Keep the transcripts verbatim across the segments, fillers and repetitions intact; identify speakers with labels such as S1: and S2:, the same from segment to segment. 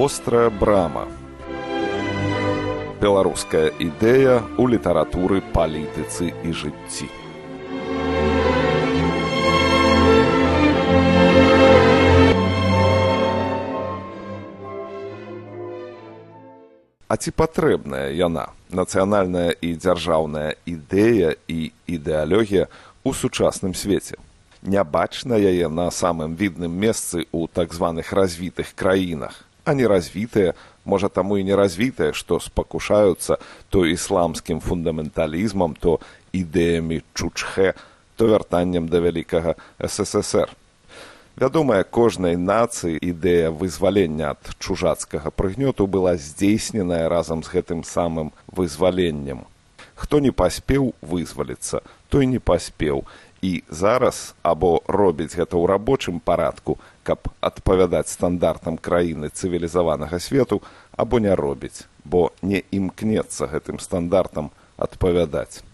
S1: Вострая брама. Беларуская ідэя ў літаратуры, палітыцы і жыцці. А ці патрэбная яна, нацыянальная і дзяржаўная ідэя і ідэалогія ў сучасным свеце? Не бачна яе на самым відным месцы ў так званых развітых краінах, а не развітыя, можа таму і не развітыя, што спакушаюцца то ісламскім фундаменталізмам, то ідэямі Чучхе, то вяртаннем да вялікага эс эс эс эр. Вядомая кожнай нацыі ідэя вызвалення ад чужацкага прыгнёту была здзейсненая разам з гэтым самым вызваленнем. Хто не паспеў вызваліцца, той не паспеў. І зараз або робіць гэта ў рабочым парадку, каб адпавядаць стандартам краіны цывілізаванага свету, або не робіць, бо не імкнецца гэтым стандартам адпавядаць.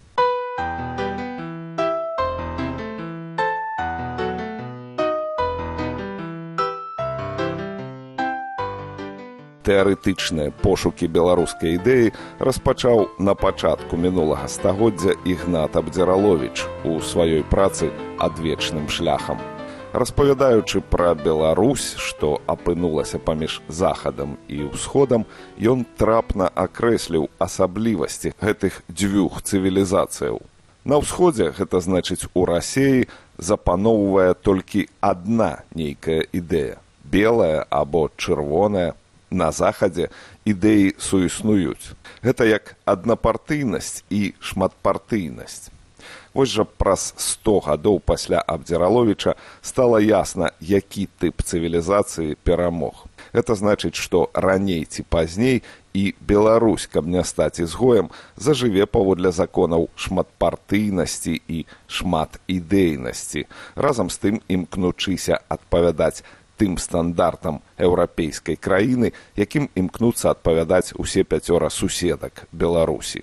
S1: Тэарэтычныя пошукі беларускай ідэі распачаў на пачатку мінулага стагоддзя Ігнат Абдзіраловіч у сваёй працы «Адвечным шляхам». Распавядаючы пра Беларусь, што апынулася паміж Захадам і Ўсходам, ён трапна акрэсліў асаблівасці гэтых дзвюх цывілізацыяў. На ўсходзе, гэта значыць у Расеі, запаноўвае толькі адна нейкая ідэя – белая або чырвоная. На Захадзе ідэі суіснуюць. Гэта як аднапартыйнасць і шматпартыйнасць. Вось жа праз сто гадоў пасля Абдзіраловіча стала ясна, які тып цывілізацыі перамог. Гэта значыць, што раней ці пазней і Беларусь, каб не стаць ізгоем, зажыве паводле законаў шматпартыйнасці і шматідэйнасці, разам з тым імкнучыся адпавядаць тым стандартам еўрапейскай краіны, якім імкнуцца адпавядаць усе пяцёра суседак Беларусі.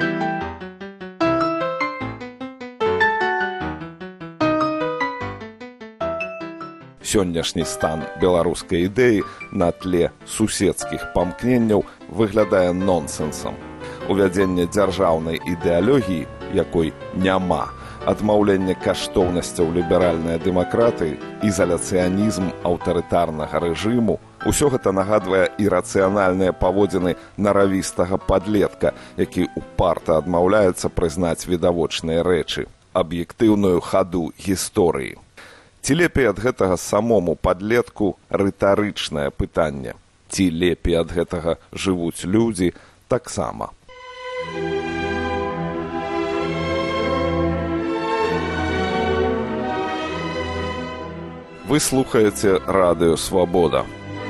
S1: Сённяшні стан беларускай ідэі на тле суседскіх памкненняў выглядае нонсенсам. Увядзенне дзяржаўнай ідэалогіі, якой няма, адмаўленне каштоўнасцяў ліберальнай дэмакратыі, ізаляцыянізм аўтарытарнага рэжыму – усё гэта нагадвае ірацыянальныя паводзіны наравістага падлетка, які упарта адмаўляецца прызнаць відавочныя рэчы, аб'ектыўную хаду гісторыі. Ці лепей ад гэтага самому падлетку рытарычнае пытанне? Ці лепей ад гэтага жывуць людзі таксама? Вы слухаеце радыё «Свабода».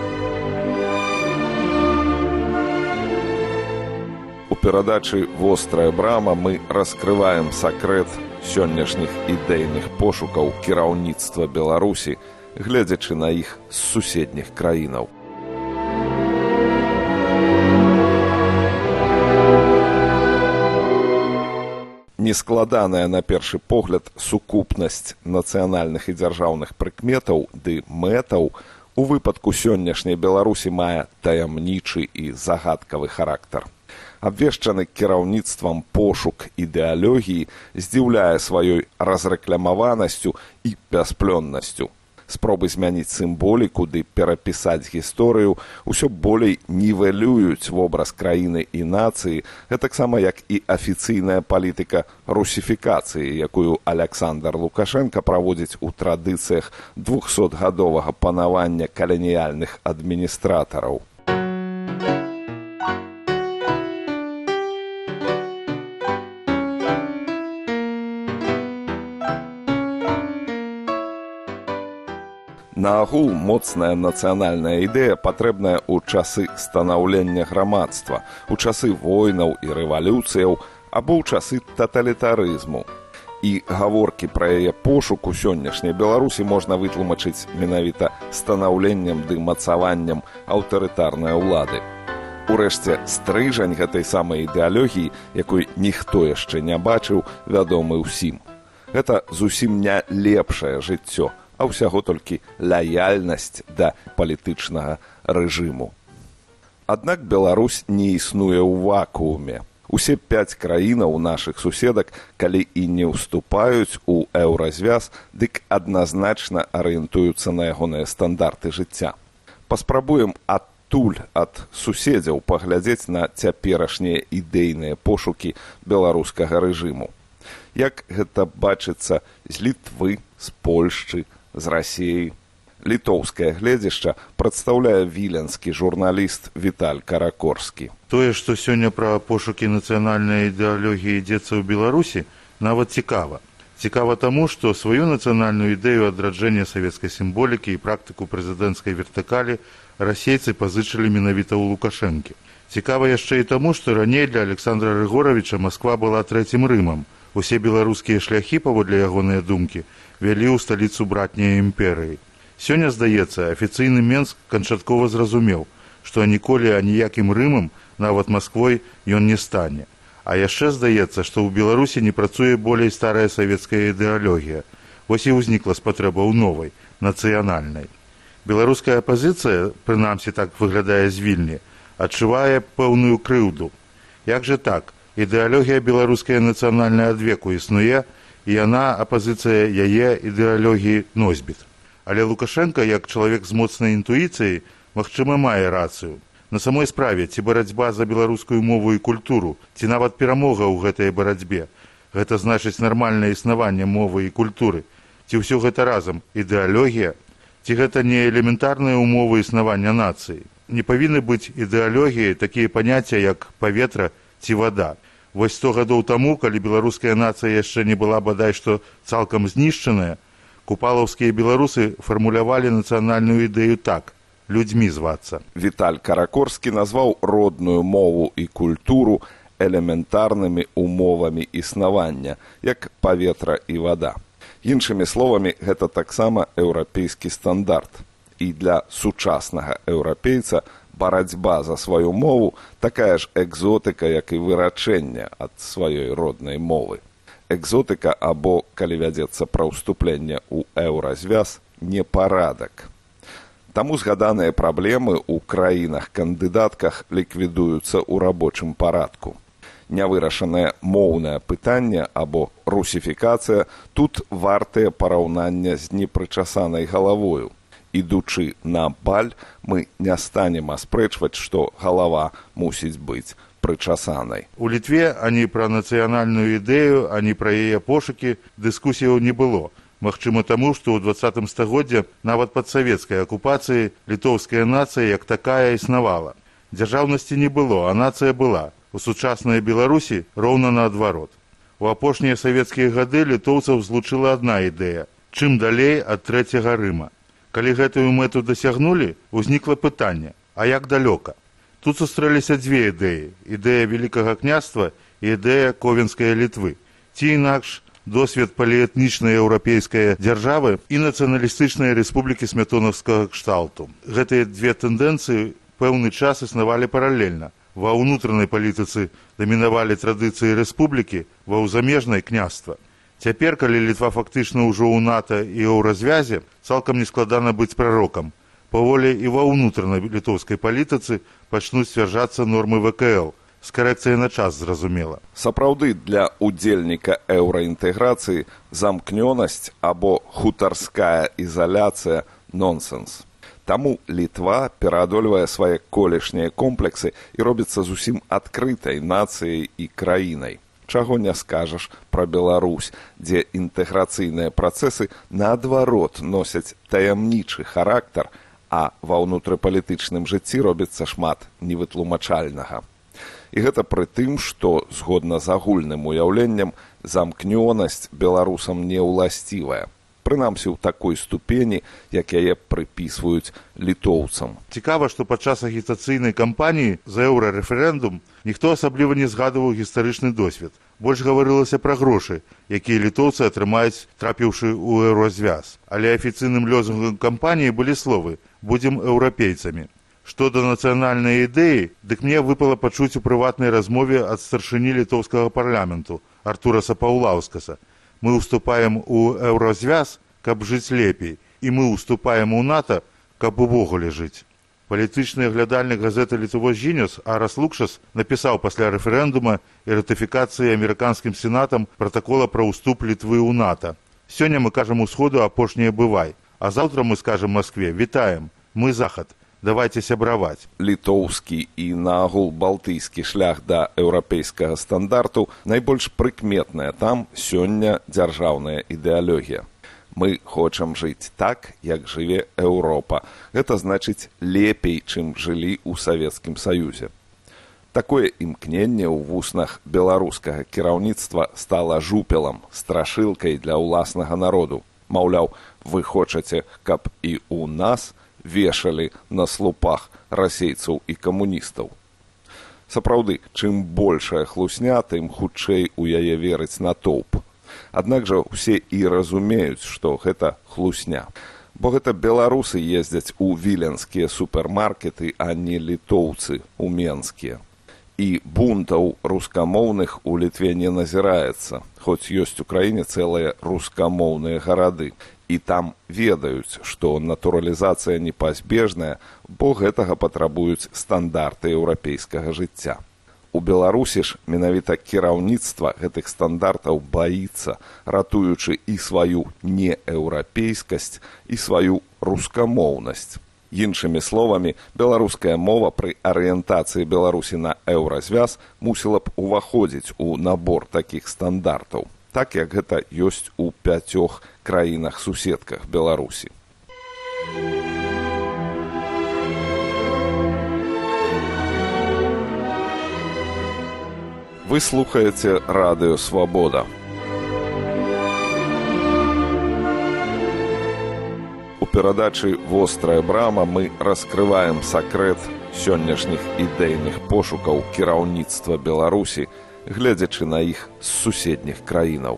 S1: У перадачы «Вострая брама» мы раскрываем сакрэт сённяшніх ідэйных пошукаў кіраўніцтва Беларусі, гледзячы на іх з суседніх краінаў. Нескладаная на першы погляд сукупнасць нацыянальных і дзяржаўных прыкметаў ды мэтаў у выпадку сённяшняй Беларусі мае таямнічы і загадкавы характар. Абвешчаны кіраўніцтвам пошук ідэалогіі здзіўляе сваёй разрэкламаванасцю і бясплённасцю. Спробы змяніць сімволіку ды перапісаць гісторыю ўсё болей нівелююць вобраз краіны і нацыі, гэтаксама як і афіцыйная палітыка русіфікацыі, якую Аляксандр Лукашенка праводзіць у традыцыях двухсотгадовага панавання каланіяльных адміністратараў. Наагул моцная нацыянальная ідэя патрэбная ў часы станаўлення грамадства, у часы войнаў і рэвалюцыяў або ў часы таталітарызму. І гаворкі пра яе пошук у сённяшняй Беларусі можна вытлумачыць менавіта станаўленнем ды мацаваннем аўтарытарнай улады. Урэшце, стрыжань гэтай самай ідэалогіі, якой ніхто яшчэ не бачыў, вядомы ўсім. Гэта зусім не лепшае жыццё, а ўсяго толькі лаяльнасць да палітычнага рэжыму. Аднак Беларусь не існуе ў вакууме. Усе пяць краінаў нашых суседак, калі і не ўступаюць у еўразвяз, дык адназначна арыентуюцца на ягоныя стандарты жыцця. Паспрабуем адтуль ад суседзяў паглядзець на цяперашнія ідэйныя пошукі беларускага рэжыму. Як гэта бачыцца з Літвы, з Польшчы, з Расіі. Літоўскае гледзішча прадстаўляе віленскі журналіст Віталь Каракорскі.
S2: Тое, што сёння пра пошукі нацыянальнай ідэалогіі ідзецца ў Беларусі, нават цікава. Цікава таму, што сваю нацыянальную ідэю адраджэння савецкай сімволікі і практыку прэзідэнцкай вертыкалі расейцы пазычылі менавіта ў Лукашэнкі. Цікава яшчэ і таму, што раней для Александра Рыгоравіча Масква была трэцім Рымам. Усе беларускія шляхі, паводле ягоныя думкі, вялі ў сталіцу братняй імперыі. Сёння, здаецца, афіцыйны Менск канчаткова зразумеў, што ніколі аніякім Рымам, нават Масквой, ён не стане. А яшчэ здаецца, што ў Беларусі не працуе болей старая савецкая ідэалогія. Вось і ўзнікла спатрэба ў новай, нацыянальнай. Беларуская апазіцыя, прынамсі так выглядае з Вільні, адчувае пэўную крыўду. Як жа так? Ідэалогія беларускай нацыянальнай адвеку існуе, і яна, апазіцыя яе ідэалогіі, носьбіт. Але Лукашенка, як чалавек з моцнай інтуіцыяй, магчыма, мае рацыю. На самой справе, ці барацьба за беларускую мову і культуру, ці нават перамога ў гэтай барацьбе. Гэта значыць нармальнае існаванне мовы і культуры. Ці ўсё гэта разам ідэалогія? Ці гэта не элементарныя ўмовы існавання нацыі? Не павінны быць ідэалогіяй такія паняцця, як паветра ці вада. Вось сто гадоў таму, калі беларуская нацыя яшчэ не была бадай што цалкам знішчаная, купалаўскія беларусы фармулявалі нацыянальную ідэю так – людзьмі звацца.
S1: Віталь Каракорскі назваў родную мову і культуру элементарнымі умовамі існавання, як паветра і вада. Іншымі словамі, гэта таксама еўрапейскі стандарт. І для сучаснага еўрапейца барацьба за сваю мову такая ж экзотыка, як і вырачэнне ад сваёй роднай мовы. Экзотыка або, калі вядзецца пра ўступленне ў еўразвяз, непарадак. Таму згаданыя праблемы ў краінах-кандыдатках ліквідуюцца ў рабочым парадку. Нявырашанае моўнае пытанне або русіфікацыя тут вартыя параўнання з непрычасанай галавою. Ідучы на баль, мы не станем аспрэчваць, што галава мусіць быць прычасанай.
S2: У Літве ані пра нацыянальную ідэю, ані пра яе пошукі дыскусіяў не было. Магчыма таму, што ў дваццатым стагоддзі нават пад савецкай акупацыяй літоўская нацыя як такая існавала. Дзяржаўнасці не было, а нацыя была. У сучаснай Беларусі роўна наадварот. У апошнія савецкія гады літоўцаў злучыла адна ідэя – чым далей ад трэцяга Рыма. Калі гэтую мэту дасягнулі, узнікла пытанне – а як далёка? Тут сустрэліся дзве ідэі – ідэя Великага княства і ідэя Ковенскай Літвы. Ці інакш досвед паліэтнічнай еўрапейскай дзяржавы і нацыяналістычнай рэспублікі смятонаўскага кшталту. Гэтыя дзве тэндэнцыі пэўны час існавалі паралельна. Ва ўнутранай палітыцы дамінавалі традыцыі рэспублікі, ва ўзамежнай княства. Цяпер, калі Літва фактычна ўжо ў НАТО і еўразвязе, цалкам нескладана быць прарокам. Паволі і ва ўнутранай літоўскай палітыцы пачнуць сцвярджацца нормы вэ ка эл, з карэкцыяй на час, зразумела.
S1: Сапраўды, для ўдзельніка еўраінтэграцыі замкнёнасць або хутарская ізаляцыя – нонсенс. Таму Літва пераадольвае свае колішнія комплексы і робіцца зусім адкрытай нацыяй і краінай. Чаго не скажаш пра Беларусь, дзе інтэграцыйныя працэсы наадварот носяць таямнічы характар, а ва ўнутрыпалітычным жыцці робіцца шмат невытлумачальнага. І гэта пры тым, што, згодна з агульным уяўленнем, замкнёнасць беларусам не ўласцівая. Прынамсі ў такой ступені, як яе прыпісваюць літоўцам.
S2: Цікава, што падчас агітацыйнай кампаніі за еўрарэферэндум ніхто асабліва не згадываў гістарычны досвед. Больш гаварылася пра грошы, якія літоўцы атрымаюць, трапіўшы ў еўразвяз. Але афіцыйным лозунгам кампаніі былі словы «Будзем еўрапейцамі». Што да нацыянальнай ідэі, дык мне выпала пачуць у прыватнай размове ад старшыні літоўскага парламенту Артураса Паўлаўскаса. Мы уступаем у еўразвяз, каб жыць лепей, і мы уступаем у НАТО, каб увогуле жыць. Палітычны аглядальнік газеты «Літвос Жініус» Арас Лукшас напісаў пасля рэферэндума і ратыфікацыі амерыканскім сенатам пратакола пра ўступ Літвы ў НАТО. Сёння мы кажам усходу апошняе бывай, а заўтра мы скажам Маскве «Вітаем, мы захад, давайте сябраваць».
S1: Літоўскі і наогул балтыйскі шлях да еўрапейскага стандарту найбольш прыкметная там сёння дзяржаўная ідэалогія. Мы хочам жыць так, як жыве Еўропа. Гэта значыць лепей, чым жылі ў Савецкім Саюзе. Такое імкненне ў вуснах беларускага кіраўніцтва стала жупелам, страшылкай для ўласнага народу. Маўляў, вы хочаце, каб і ў нас вешалі на слупах расейцаў і камуністаў. Сапраўды, чым большая хлусня, тым хутчэй у яе верыць натоўп. Аднак жа ўсе і разумеюць, што гэта хлусня. Бо гэта беларусы ездзяць у віленскія супермаркеты, а не літоўцы ў менскія. І бунтаў рускамоўных у Літве не назіраецца, хоць ёсць у краіне цэлыя рускамоўныя гарады. І там ведаюць, што натуралізацыя непазбежная, бо гэтага патрабуюць стандарты еўрапейскага жыцця. У Беларусі ж менавіта кіраўніцтва гэтых стандартаў баіцца, ратуючы і сваю нееўрапейскасць, і сваю рускамоўнасць. Іншымі словамі, беларуская мова пры арыентацыі Беларусі на еўразвяз мусіла б уваходзіць у набор такіх стандартаў, так як гэта ёсць у пяцёх краінах-суседках Беларусі. Вы слухаеце радыё «Свабода». У перадачы «Вострая брама» мы раскрываем сакрэт сённяшніх ідэйных пошукаў кіраўніцтва Беларусі, гледзячы на іх з суседніх краінаў.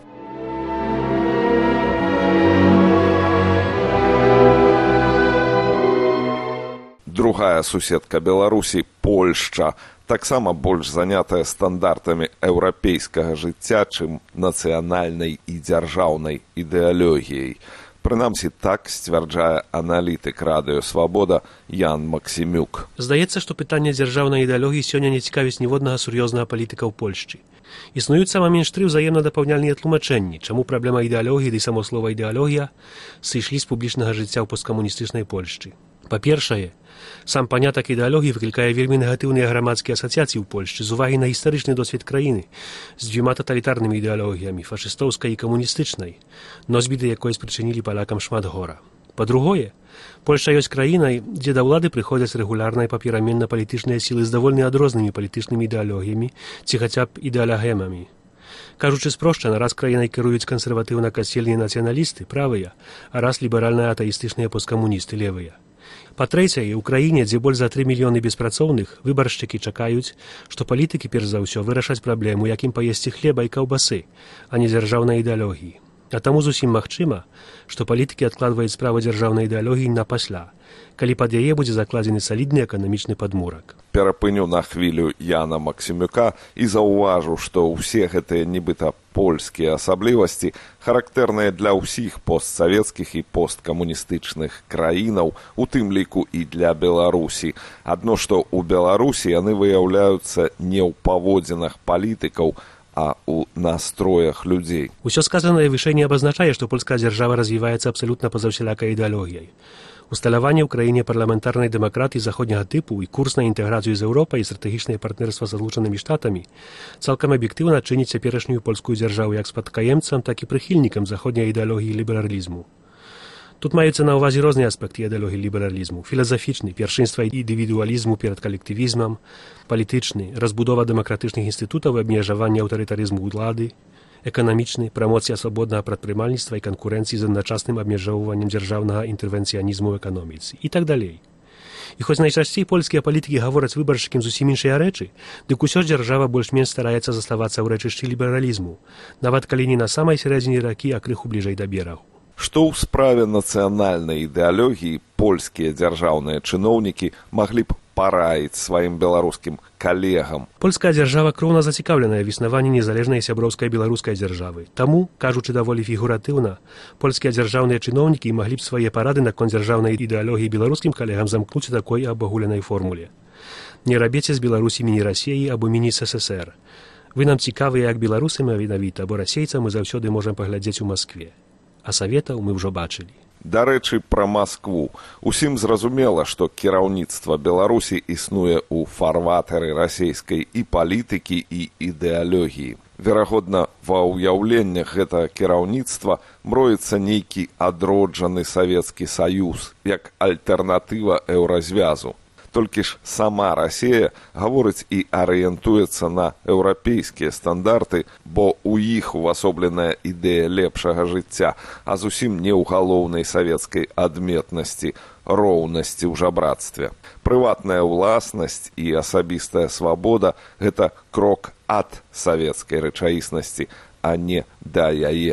S1: Другая суседка Беларусі, Польшча, таксама больш занятая стандартамі еўрапейскага жыцця, чым нацыянальнай і дзяржаўнай ідэалогіяй. Прынамсі, так сцвярджае аналітык радыё «Свабода» Ян Максімюк.
S3: Здаецца, што пытанне дзяржаўнай ідэалогіі сёння не цікавіць ніводнага сур'ёзнага палітыка ў Польшчы. Існуюць сама менш тры ўзаемна дапаўняльныя тлумачэнні, чаму праблема ідэалогіі ды само слова ідэалогія сышлі з публічнага жыцця ў посткамуністычнай Польшчы. Па-першае, сам панятак ідэалогіі выклікае вельмі негатыўныя грамадскія асацыяцыі ў Польшчы з увагі на гістарычны досвед краіны з дзвюма таталітарнымі ідэалогіямі, фашыстоўскай і камуністычнай, носьбіты якой спрычынілі палякам шмат гора. Па-другое, Польшча ёсць краінай, дзе да ўлады прыходзяць рэгулярна і папераменна палітычныя сілы з даволі адрознымі палітычнымі ідэалогіямі ці хаця б ідэалагемамі. Кажучы спрошчана, раз краінай кіруюць кансерватыўна-касельныя нацыяналісты, правыя, а раз ліберальна-атаістычныя посткамуністы, левыя. Па-трэцяе, у краіне, дзе больш за тры мільёны беспрацоўных, выбаршчыкі чакаюць, што палітыкі перш за ўсё вырашаць праблему, якім паесці хлеба і каўбасы, а не дзяржаўнай ідэалогіі. А таму зусім магчыма, што палітыкі адкладваюць справу дзяржаўнай ідэалогіі на пасля, калі пад яе будзе закладзены салідны эканамічны падмурак.
S1: Перапыню на хвілю Яна Максімюка і заўважу, што ўсе гэтыя нібыта польскія асаблівасці характэрныя для ўсіх постсавецкіх і посткамуністычных краінаў, у тым ліку і для Беларусі. Адно, што ў Беларусі яны выяўляюцца не ў паводзінах палітыкаў, а ў настроях людзей.
S3: Усё сказанае вышэй не абазначае, што польская дзяржава развіваецца абсалютна па-за ўсялякай ідэалогіяй. Усталяванне ў краіне парламентарнай дэмакратыі заходняга тыпу і курс на інтэграцыю з Еўропай і стратэгічнае партнерства з Злучанымі Штатамі цалкам аб'ектыўна чыніць цяперашнюю польскую дзяржаву як спадкаемцам, так і прыхільнікам заходняй ідэалогіі лібералізму. Тут маюцца на ўвазе розныя аспекты ідэалогіі лібералізму: філазафічны, першынства індывідуалізму перад калектывізмам, палітычны, разбудова дэмакратычных інстытутаў і абмежаванне аўтарытарызму ўлады, эканамічны, прамоцыя свабоднага прадпрымальніцтва і канкурэнцыі з адначасным абмежоўваннем дзяржаўнага інтэрвенцыянізму ў эканоміцы і так далей. І хоць найчасцей польскія палітыкі гавораць выбаршчыкам зусім іншыя рэчы, дык усё ж дзяржава больш-менш стараецца заставацца ў рэчышчы лібералізму, нават калі не на самай сярэдзіне ракі, а крыху бліжэй да берагу.
S1: Што ў справе нацыянальнай ідэалогіі польскія дзяржаўныя чыноўнікі маглі б параіць сваім беларускім калегам.
S3: Польская дзяржава кроўна зацікаўленая в існаванні незалежнай сяброўскай беларускай дзяржавы. Таму, кажучы даволі фігуратыўна, польскія дзяржаўныя чыноўнікі маглі б свае парады наконт дзяржаўнай ідэалогіі беларускім калегам замкнуць у такой абагуленай формуле. Не рабіце з Беларусі міні-Расіі або міні-СССР. Вы нам цікавыя як беларусы менавіта, бо расейца мы заўсёды можам паглядзець у Маскве. А саветаў мы ўжо бачылі.
S1: Дарэчы, пра Маскву. Усім зразумела, што кіраўніцтва Беларусі існуе ў фарватары расейскай і палітыкі, і ідэалогіі. Верагодна, ва ўяўленнях гэтага кіраўніцтва мроіцца нейкі адроджаны Савецкі Саюз, як альтэрнатыва еўразвязу. Толькі ж сама Расія гаворыць і арыентуецца на еўрапейскія стандарты, бо ў іх увасобленая ідэя лепшага жыцця, а зусім не ў галоўнай савецкай адметнасці роўнасці ў жабрацтве. Прыватная ўласнасць і асабістая свабода – гэта крок ад савецкай рэчаіснасці, а не да яе.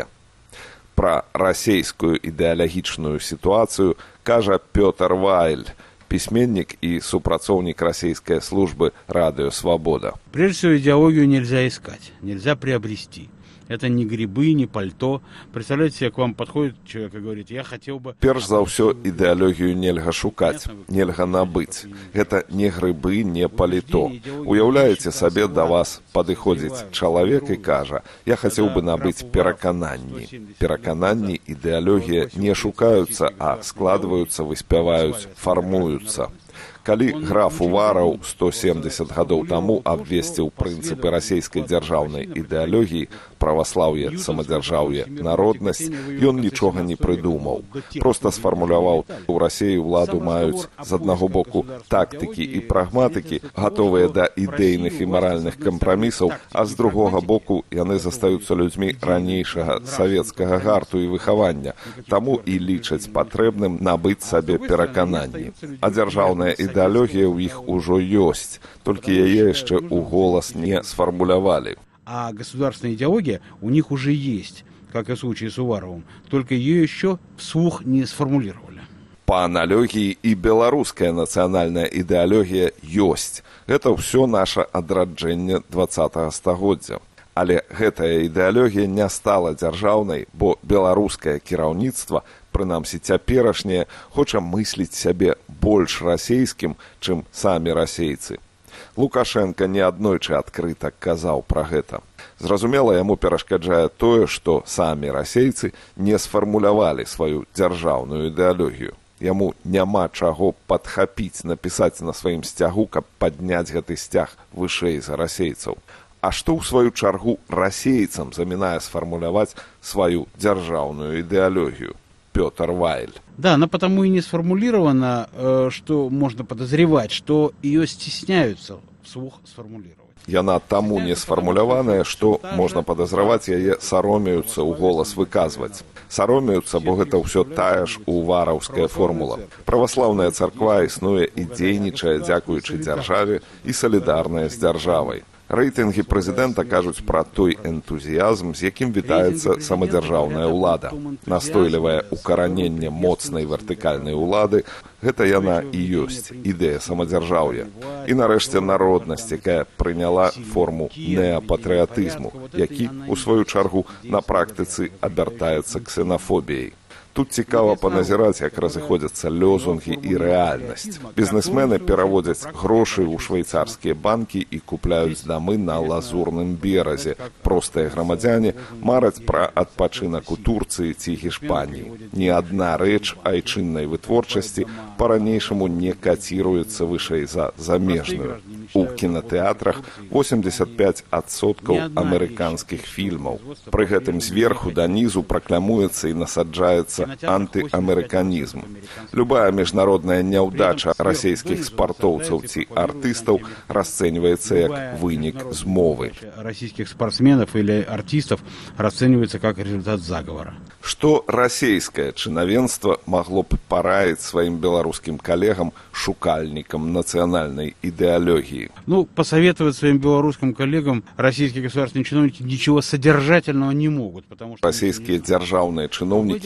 S1: Пра расейскую ідэалагічную сітуацыю кажа Пётр Вайль, письменник и супрацоўнік российской службы «Радио Свобода».
S4: Прежде всего, идеологию нельзя искать, нельзя приобрести. Это не грибы, не пальто. Представляете себе, к вам подходит человек и говорит, я хотел бы...
S1: Перш за ўсё, ідэалогію нельга шукаць, нельга набыць. Гэта не грыбы, не паліто. Уяўляеце сабе, да вас падыходзіць чалавек і кажа, я хацеў бы набыць перакананні. Перакананні, ідэалогія не шукаюцца, а складваюцца, выспяваюць, фармуюцца. Калі граф Увараў сто семдзесят гадоў таму абвесціў прынцыпы расійскай дзяржаўнай ідэалогіі, праваслаўе, самадзяржаўе, народнасць, ён нічога не прыдумаў. Проста сфармуляваў, у Расіі ўладу маюць з аднаго боку тактыкі і прагматыкі, гатовыя да ідэйных і маральных кампрамісаў, а з другога боку яны застаюцца людзьмі ранейшага савецкага гарту і выхавання, таму і лічаць патрэбным набыць сабе перакананні. А дзяржаўная ідэалогія Ідэалогія ў іх ужо ёсць, толькі яе яшчэ ў голас не сфармулявалі.
S4: А государственная идеология у них уже есть, как и в случае с Уваровым, только ее еще вслух не сформулировали.
S1: По аналогии и белорусская национальная идеология ёсць. Это все наше адраджэнне двадцатага стагоддзя. Але гэтая ідэалогія не стала дзяржаўнай, бо беларускае кіраўніцтва, прынамсі цяперашняе, хоча мысліць сябе больш расейскім, чым самі расейцы. Лукашенко неаднойчы адкрыта казаў пра гэта. Зразумела, яму перашкаджае тое, што самі расейцы не сфармулявалі сваю дзяржаўную ідэалогію. Яму няма чаго падхапіць, напісаць на сваім сцягу, каб падняць гэты сцяг вышэй за расейцаў. А што ў сваю чаргу расейцам замінае сфармуляваць сваю дзяржаўную ідэалогію? Пётр Вайль.
S4: Да, она потому и не сформулирована, что можно подозревать, что ее стесняются вслух сформулировать.
S1: Яна таму не сфармуляваная, што можна падазраваць яе саромеюцца ў голас выказваць. Саромеюцца, бо гэта ўсё тая ж увараўская формула. Праваслаўная царква існуе і дзейнічае дзякуючы дзяржаве і салідарная з дзяржавай. Рэйтынгі прэзідэнта кажуць пра той энтузіязм, з якім вітаецца самадзяржаўная ўлада. Настойлівае укараненне моцнай вертыкальнай улады – гэта яна і ёсць ідэя самадзяржаўя. І нарэшце народнасць, якая прыняла форму неапатрыятызму, які, у сваю чаргу, на практыцы абяртаецца ксенафобіяй. Тут цікава паназіраць, як разыходзяцца лёзунгі і рэальнасць. Бізнесмены пераводзяць грошы ў швейцарскія банкі і купляюць дамы на Лазурным беразе. Простыя грамадзяне мараць пра адпачынак у Турцыі ці Гішпаніі. Ні адна рэч айчыннай вытворчасці па-ранейшаму не каціруецца вышэй за замежную. У кінатэатрах восемьдесят пять адсоткаў амерыканскіх фільмаў. Пры гэтым зверху да нізу праклямуецца і насаджаецца антыамерыканізм. Любая міжнародная няўдача расійскіх спартоўцаў ці артыстаў расцэньваецца як вынік змовы.
S4: Расійскіх спортсменов или артистов расцэньваецца как результат заговора.
S1: Што расійскае чынавенства магло б параіць сваім беларускім калегам, шукальнікам нацыянальнай ідэалогіі?
S4: Ну, посоветовать своим белорусским коллегам российские государственные чиновники ничего содержательного не могут, потому что...
S1: Российские дзяржаўныя чыноўнікі адчуваюць,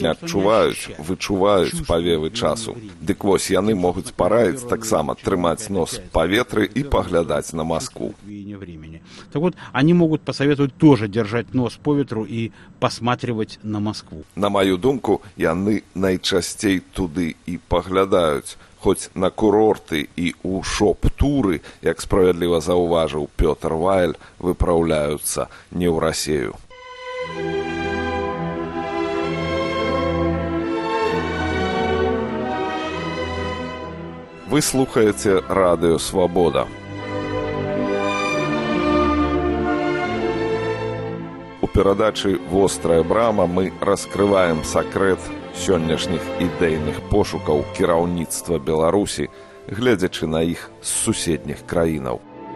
S1: адчуваюць, вычуваюць павевы часу. Дык вось яны могуць параіць таксама трымаць нос в паветры і паглядаць на Москву.
S4: Так вот, они могут посоветовать тоже держать нос по ветру и посматривать на Москву.
S1: На маю думку, яны найчасцей туды і паглядаюць, хоць на курорты і ў шоп-туры, як справядліва заўважыў Пётр Вайль, выпраўляюцца не ў Расею. Вы слухаеце радыё «Свабода». У перадачы «Вострая брама» мы раскрываем сакрэт сённяшніх ідэйных пошукаў кіраўніцтва Беларусі, гледзячы на іх з суседніх краінаў.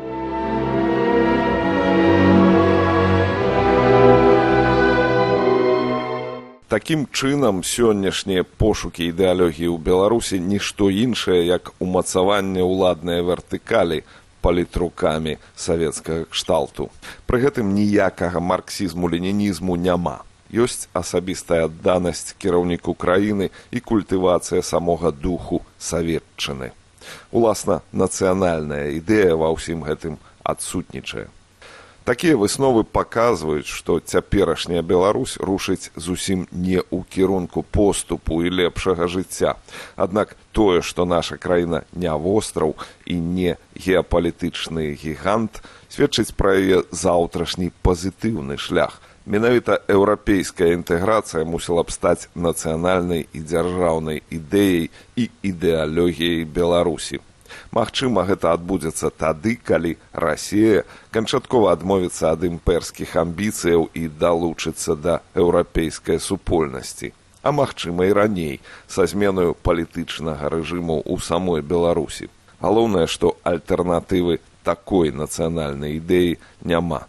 S1: Такім чынам, сённяшнія пошукі ідэалогіі ў Беларусі нішто іншае, як умацаванне ўладнай вертыкалі палітрукамі савецкага кшталту. Пры гэтым ніякага марксізму-ленінізму няма. Ёсць асабістая адданасць кіраўніку краіны і культывацыя самога духу саветчыны. Уласна, нацыянальная ідэя ва ўсім гэтым адсутнічае. Такія высновы паказваюць, што цяперашняя Беларусь рушыць зусім не ў кірунку поступу і лепшага жыцця. Аднак тое, што наша краіна не востраў і не геапалітычны гігант, сведчыць пра яе заўтрашні пазітыўны шлях. Менавіта еўрапейская інтэграцыя мусіла б стаць нацыянальнай і дзяржаўнай ідэяй і ідэалогіяй Беларусі. Магчыма, гэта адбудзецца тады, калі Расія канчаткова адмовіцца ад імперскіх амбіцыяў і далучыцца да еўрапейскай супольнасці. А магчыма і раней, са зменаю палітычнага рэжыму ў самой Беларусі. Галоўнае, што альтэрнатывы такой нацыянальнай ідэі няма.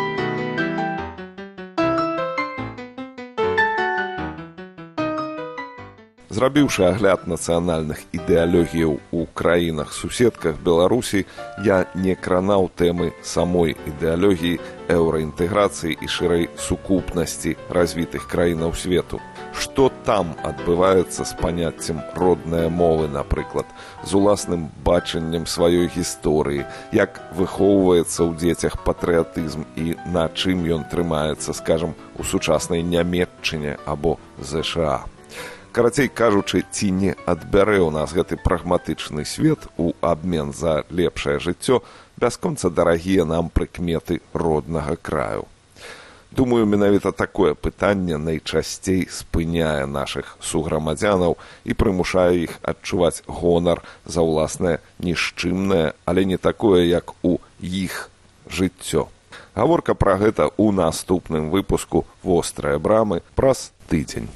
S1: Зрабіўшы агляд нацыянальных ідэалогіяў у краінах-суседках Беларусі, я не кранаў тэмы самой ідэалогіі еўраінтэграцыі і шырэй сукупнасці развітых краінаў свету. Што там адбываецца з паняццем роднае мовы, напрыклад, з уласным бачаннем сваёй гісторыі, як выхоўваецца ў дзецях патрыятызм і на чым ён трымаецца, скажам, у сучаснай Нямецчыне або ЗША. Карацей кажучы, ці не адбярэ ў нас гэты прагматычны свет у абмен за лепшае жыццё бясконца дарагія нам прыкметы роднага краю. Думаю, менавіта такое пытанне найчасцей спыняе нашых суграмадзянаў і прымушае іх адчуваць гонар за ўласнае нішчымнае, але не такое, як у іх жыццё. Гаворка пра гэта ў наступным выпуску «Вострыя брамы» праз тыдзень.